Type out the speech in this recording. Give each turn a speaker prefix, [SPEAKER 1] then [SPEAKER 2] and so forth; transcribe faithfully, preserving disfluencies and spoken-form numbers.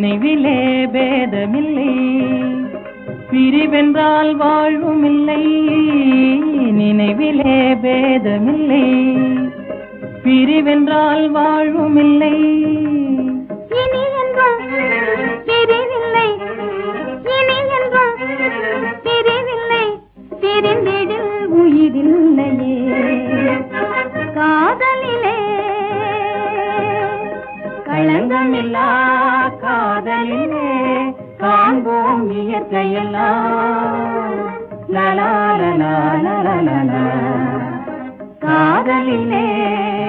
[SPEAKER 1] நினைவிலே பேதமில்லை, பிரிவென்றால் வாழ்வும் இல்லை. நினைவிலே பேதமில்லை, பிரிவென்றால் வாழ்வும் இல்லை.
[SPEAKER 2] இனி என்றும் பிரிவில்லை, இனி என்றும் பிரிவில்லை, பிரிந்திடில் உயிரில்லையே. காதலிலே
[SPEAKER 1] களங்கமில்லா காதலிலே காண்போம் இயற்கையெல்லாம். லலா லலா லலா லலா. காதலிலே